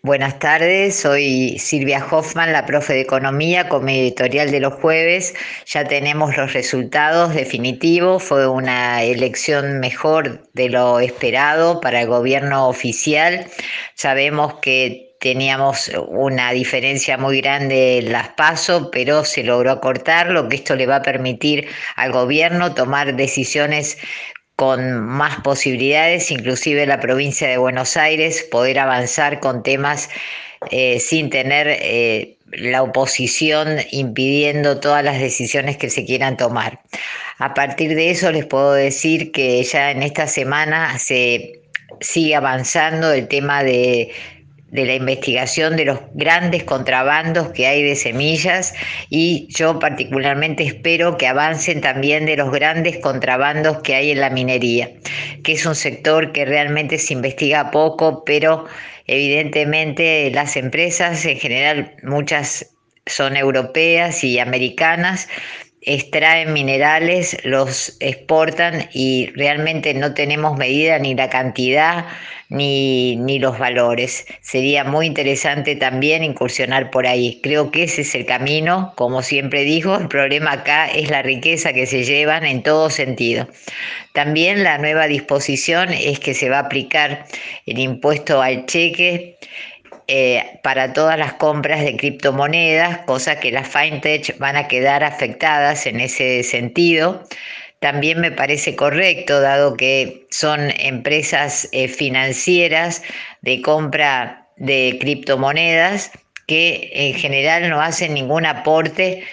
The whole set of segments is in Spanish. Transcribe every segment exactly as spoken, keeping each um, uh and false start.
Buenas tardes, soy Silvia Hoffman, la profe de Economía, con mi editorial de los jueves. Ya tenemos los resultados definitivos, fue una elección mejor de lo esperado para el gobierno oficial. Sabemos que teníamos una diferencia muy grande en las PASO, pero se logró acortar, lo que esto le va a permitir al gobierno tomar decisiones con más posibilidades, inclusive la provincia de Buenos Aires, poder avanzar con temas eh, sin tener eh, la oposición impidiendo todas las decisiones que se quieran tomar. A partir de eso les puedo decir que ya en esta semana se sigue avanzando el tema de de la investigación de los grandes contrabandos que hay de semillas, y yo particularmente espero que avancen también de los grandes contrabandos que hay en la minería, que es un sector que realmente se investiga poco, pero evidentemente las empresas en general, muchas son europeas y americanas, extraen minerales, los exportan y realmente no tenemos medida ni la cantidad ni, ni los valores. Sería muy interesante también incursionar por ahí. Creo que ese es el camino, como siempre digo, el problema acá es la riqueza que se llevan en todo sentido. También la nueva disposición es que se va a aplicar el impuesto al cheque eh, para todas las compras de criptomonedas, cosa que las fintech van a quedar afectadas en ese sentido. También me parece correcto, dado que son empresas eh, financieras de compra de criptomonedas que en general no hacen ningún aporte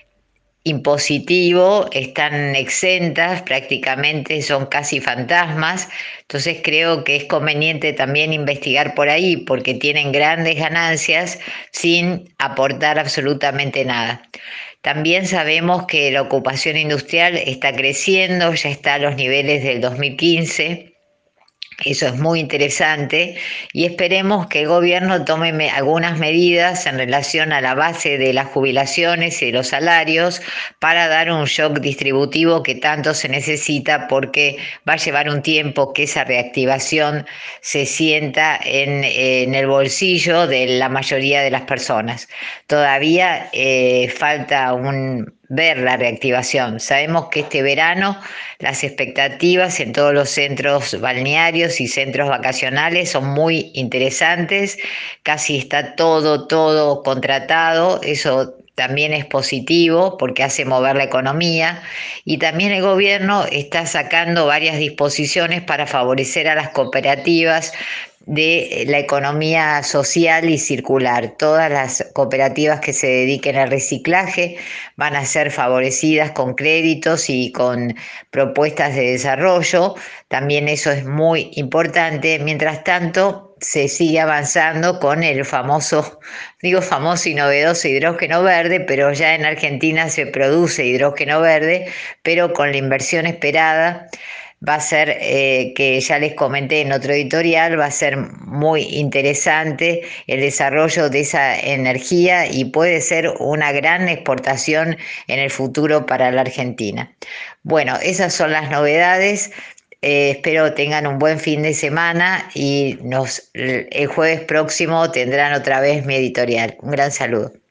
impositivo, están exentas, prácticamente son casi fantasmas. Entonces creo que es conveniente también investigar por ahí, porque tienen grandes ganancias sin aportar absolutamente nada. También sabemos que la ocupación industrial está creciendo, ya está a los niveles del dos mil quince. Eso es muy interesante y esperemos que el gobierno tome me- algunas medidas en relación a la base de las jubilaciones y de los salarios para dar un shock distributivo que tanto se necesita, porque va a llevar un tiempo que esa reactivación se sienta en, en el bolsillo de la mayoría de las personas. Todavía eh, falta un, ver la reactivación. Sabemos que este verano las expectativas en todos los centros balnearios y centros vacacionales son muy interesantes, casi está todo, todo contratado, eso también es positivo porque hace mover la economía, y también el gobierno está sacando varias disposiciones para favorecer a las cooperativas de la economía social y circular. Todas las cooperativas que se dediquen al reciclaje van a ser favorecidas con créditos y con propuestas de desarrollo. También eso es muy importante. Mientras tanto, se sigue avanzando con el famoso, digo famoso y novedoso hidrógeno verde, pero ya en Argentina se produce hidrógeno verde, pero con la inversión esperada va a ser, eh, que ya les comenté en otro editorial, va a ser muy interesante el desarrollo de esa energía y puede ser una gran exportación en el futuro para la Argentina. Bueno, esas son las novedades. Eh, espero tengan un buen fin de semana y nos, el jueves próximo tendrán otra vez mi editorial. Un gran saludo.